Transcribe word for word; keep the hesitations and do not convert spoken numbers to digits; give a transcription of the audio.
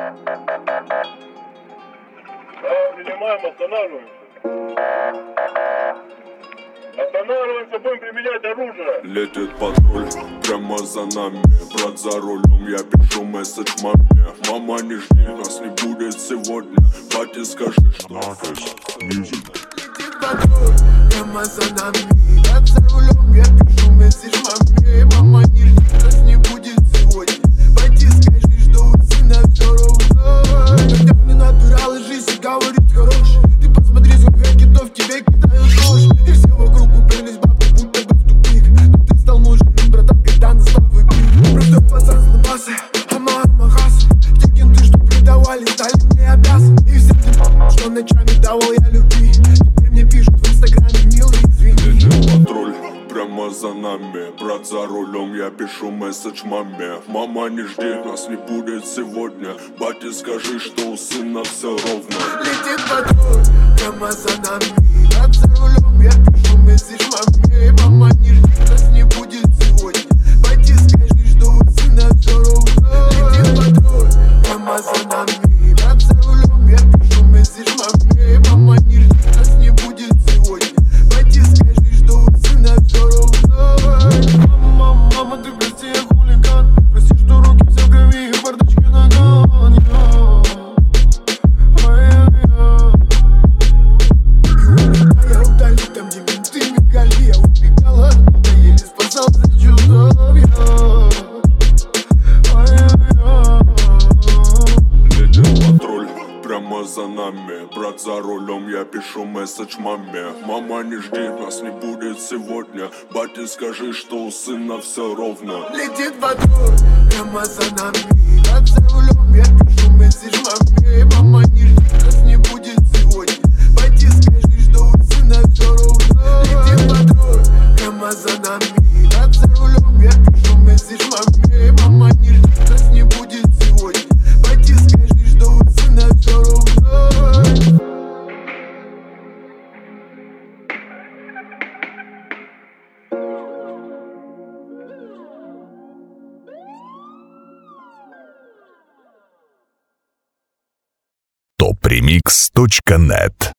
Да, принимаем, останавливаемся. Останавливаемся, будем применять оружие. Летит патруль прямо за нами. Брат за рулем, я пишу месседж маме. Мама, не жди, нас не будет сегодня. Батя, скажи, что Летит патруль прямо за нами. Брат за рулем, я пишу месседж маме. Мама, не жди, нас не будет сегодня. Батя, скажи, что у сына все равно. Когда мне натуралы жизнь говорит хороший. Ты посмотри, сколько китов тебе кидают нож. И все вокруг уперлись бабы, будто бы в тупик. Но ты стал нужен им, братан, когда настал твой пик. Простой пацан с лыбасы, ама амагасы. Те кенты, что предавали, стали мне обязаны. И все те, что ночами давал я любви. Теперь мне пишут в инстаграме, милый, извини. летит патруль прямо за нами. Брат за рулем, я пишу месседж маме. Мама, не жди, нас не будет сегодня. Батя, скажи, что у сына все ровно. Летит патруль прямо за нами. Брат за рулем, я пишу месседж маме. Мама, не жди, нас не будет сегодня. Батя, скажи, что у сына все равно. Летит патруль прямо за нами. Брат за рулем, я пишу месседж маме. Мама, не жди, нас не будет сегодня. Батя, скажи, что у сына все равно. Мама, мама, ты прости, я хулиган. Прости, что руки все в крови и бардачки нагон. Я удали там, где менты мигали. Я убегала оттуда, еле спасался чудовья. Летит патруль прямо за нами. Брат за рулем, я пишу месседж маме. Мама, не жди, нас не будет сегодня. Батя, скажи, что у сына все ровно. Летит патруль прямо за нами. Брат за рулем, я пишу месседж маме. Мама, не жди, нас не будет сегодня. Батя, скажи, что у сына все равно. Летит патруль прямо за нами. Брат за рулем, я пишу месседж маме. Мама, не жди, нас не будет сегодня. Батя, скажи, что у сына все равно. топ ремикс точка нет